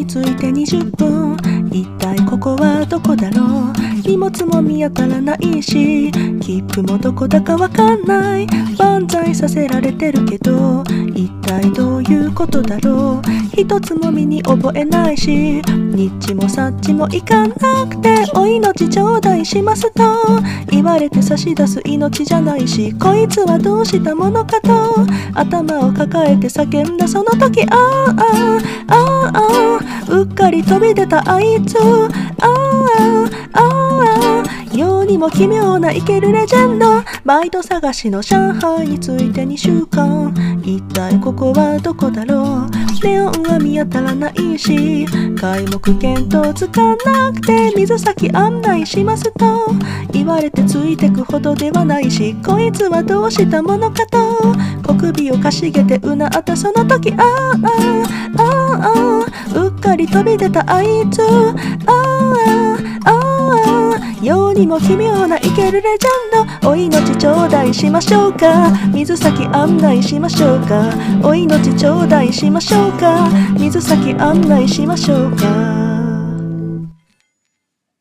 に着いて20分、一体ここはどこだろう。荷物も見当たらないし、切符もどこだかわかんない。万歳させられてるけど、一体どういうことだろう。一つも身に覚えないし、ニッチもサッチもいかなくて、お命頂戴しますと言われて差し出す命じゃないし、こいつはどうしたものかと頭を抱えて叫んだその時、ああああああ、うっかり飛び出たあいつ、ああああ、世にも奇妙な生けるレジェンド。バイト探しの上海に着いて2週間、一体ここはどこだろう。ネオンは見当たらないし、皆目見当つかなくて、水先案内しますと言われてついてくほどではないし、こいつはどうしたものかと小首をかしげてうなったその時、ああああああ、うっかり飛び出たあいつ、ああああ、世にも奇妙な生けるレジェンド。お命頂戴しましょうか、水先案内しましょうか。お命頂戴しましょうか、水先案内しましょうか。